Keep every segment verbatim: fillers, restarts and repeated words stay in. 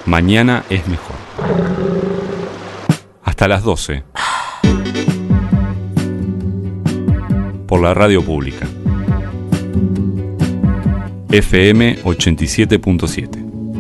Mañana es mejor. Hasta las doce. Por la radio pública. F M ochenta y siete punto siete.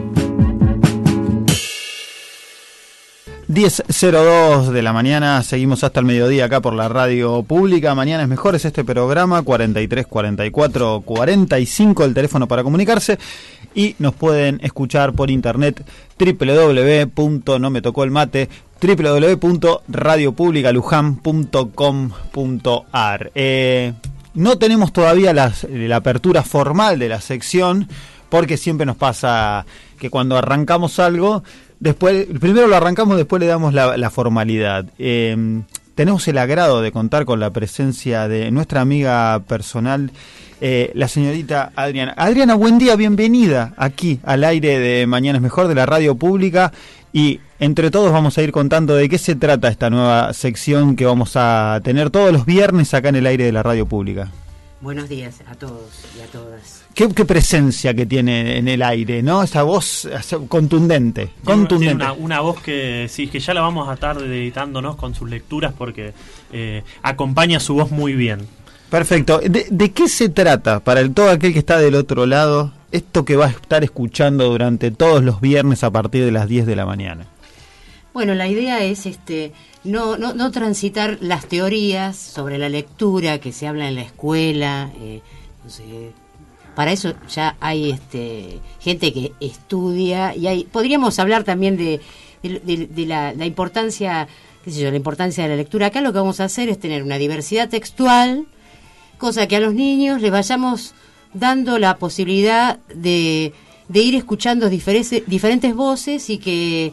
diez cero dos de la mañana, seguimos hasta el mediodía acá por la radio pública. Mañana es mejor, es este programa, cuarenta y tres, cuarenta y cuatro, cuarenta y cinco el teléfono para comunicarse, y nos pueden escuchar por internet doble u doble u doble u punto no me tocó el mate doble u doble u doble u punto radio pública luján punto com punto a r. Eh, no tenemos todavía las, la apertura formal de la sección, porque siempre nos pasa que cuando arrancamos algo, después primero lo arrancamos, después le damos la, la formalidad. Eh, tenemos el agrado de contar con la presencia de nuestra amiga personal, eh, la señorita Adriana. Adriana, buen día, bienvenida aquí al aire de Mañana es Mejor, de la radio pública, y entre todos vamos a ir contando de qué se trata esta nueva sección que vamos a tener todos los viernes acá en el aire de la radio pública. Buenos días a todos y a todas. Qué, qué presencia que tiene en el aire, ¿no? Esa voz contundente, contundente. Tiene una, una voz que sí, que ya la vamos a estar editándonos con sus lecturas, porque eh, acompaña su voz muy bien. Perfecto. ¿De, de qué se trata, para el, todo aquel que está del otro lado, esto que va a estar escuchando durante todos los viernes a partir de las diez de la mañana? Bueno, la idea es este no, no, no transitar las teorías sobre la lectura que se habla en la escuela. Eh, no sé, para eso ya hay este gente que estudia, y hay, podríamos hablar también de, de, de, de la, la importancia, qué sé yo, la importancia de la lectura. Acá lo que vamos a hacer es tener una diversidad textual, cosa que a los niños les vayamos dando la posibilidad de, de ir escuchando diferentes, diferentes voces, y que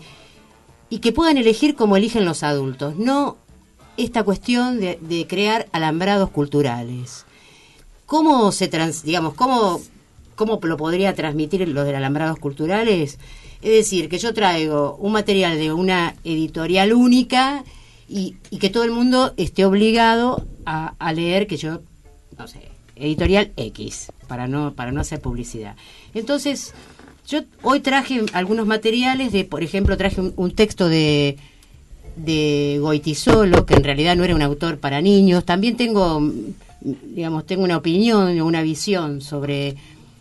y que puedan elegir como eligen los adultos, no esta cuestión de, de crear alambrados culturales. ¿Cómo se trans, digamos, cómo, cómo lo podría transmitir lo de alambrados culturales? Es decir, que yo traigo un material de una editorial única y, y que todo el mundo esté obligado a, a leer, que yo, no sé, editorial X, para no, para no hacer publicidad. Entonces, yo hoy traje algunos materiales de, por ejemplo, traje un, un texto de, de Goytisolo, que en realidad no era un autor para niños. También tengo, digamos, tengo una opinión, una visión sobre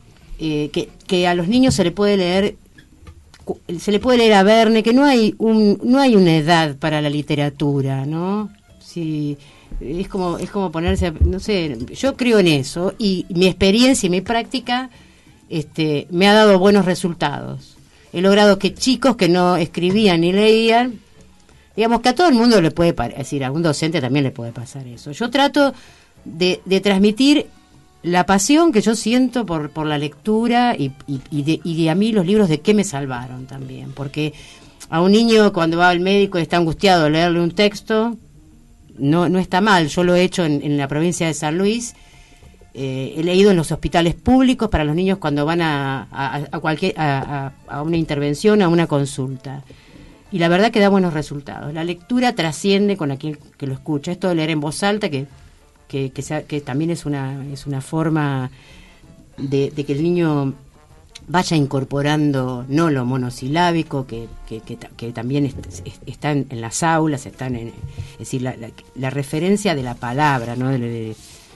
eh, que, que a los niños se le puede leer, se le puede leer a Verne, que no hay un, no hay una edad para la literatura, ¿no? Si es como, es como ponerse, no sé, yo creo en eso, y mi experiencia y mi práctica Este, me ha dado buenos resultados. He logrado que chicos que no escribían ni leían, digamos que a todo el mundo le puede, es decir, a un docente también le puede pasar eso. Yo trato de, de transmitir la pasión que yo siento por, por la lectura, y, y, y, de, y de a mí los libros de qué me salvaron también, porque a un niño cuando va al médico y está angustiado de leerle un texto, no, no está mal. Yo lo he hecho en, en la provincia de San Luis. Eh, he leído en los hospitales públicos para los niños cuando van a, a, a cualquier a, a, a una intervención, a una consulta, y la verdad que da buenos resultados. La lectura trasciende con aquel que lo escucha. Esto de leer en voz alta, que que, que, sea, que también es una es una forma de, de que el niño vaya incorporando no lo monosilábico, que que, que, que también est, est, está en, en las aulas, están en, es decir, la, la, la referencia de la palabra, ¿no? De, de,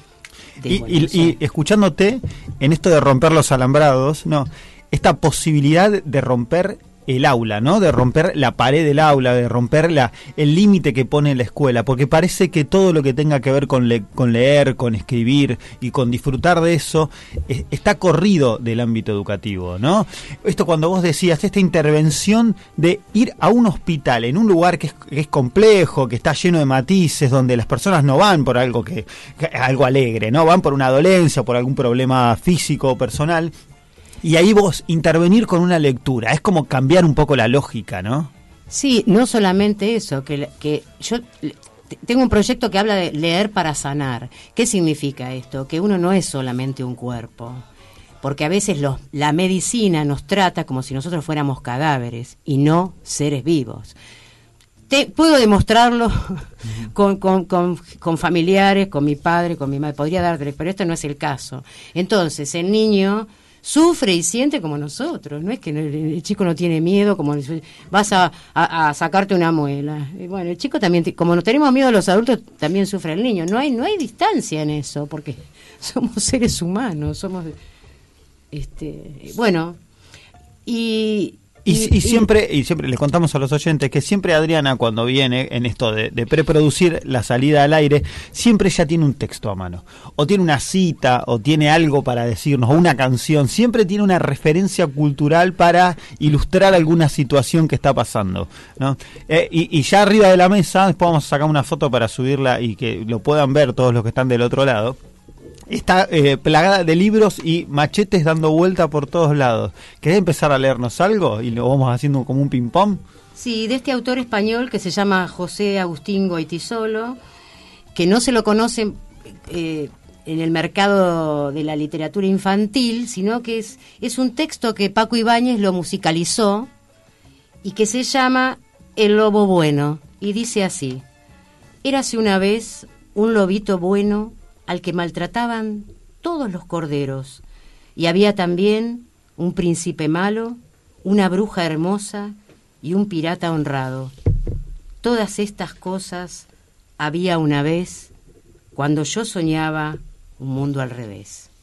De, y, bueno, y, y escuchándote en esto de romper los alambrados, no, esta posibilidad de romper el aula, ¿no? De romper la pared del aula, de romper la, el límite que pone la escuela, porque parece que todo lo que tenga que ver con, le, con leer, con escribir y con disfrutar de eso es, está corrido del ámbito educativo, ¿no? Esto cuando vos decías, esta intervención de ir a un hospital en un lugar que es, que es complejo, que está lleno de matices, donde las personas no van por algo que, que algo alegre, ¿no? Van por una dolencia, por algún problema físico o personal. Y ahí vos intervenir con una lectura, es como cambiar un poco la lógica, ¿no? Sí, no solamente eso, que, que yo tengo un proyecto que habla de leer para sanar. ¿Qué significa esto? Que uno no es solamente un cuerpo, porque a veces los, la medicina nos trata como si nosotros fuéramos cadáveres y no seres vivos. Te, puedo demostrarlo con, con, con, con familiares, con mi padre, con mi madre, podría darte, pero esto no es el caso. Entonces, el niño sufre y siente como nosotros, no es que el chico no tiene miedo, como vas a, a, a sacarte una muela. Y bueno, el chico también, como no tenemos miedo a los adultos, también sufre el niño. No hay, no hay distancia en eso, porque somos seres humanos, somos, este, bueno, y... Y, y siempre y siempre le contamos a los oyentes que siempre Adriana, cuando viene en esto de, de preproducir la salida al aire, siempre ya tiene un texto a mano, o tiene una cita, o tiene algo para decirnos, o una canción, siempre tiene una referencia cultural para ilustrar alguna situación que está pasando, ¿no? Eh, y, y ya arriba de la mesa, después vamos a sacar una foto para subirla y que lo puedan ver todos los que están del otro lado. Está eh, plagada de libros y machetes dando vuelta por todos lados. ¿Querés empezar a leernos algo? Y lo vamos haciendo como un ping-pong. Sí, de este autor español que se llama José Agustín Goytisolo, que no se lo conoce eh, en el mercado de la literatura infantil, sino que es, es un texto que Paco Ibáñez lo musicalizó y que se llama El lobo bueno. Y dice así: érase una vez un lobito bueno al que maltrataban todos los corderos, y había también un príncipe malo, una bruja hermosa y un pirata honrado. Todas estas cosas había una vez cuando yo soñaba un mundo al revés.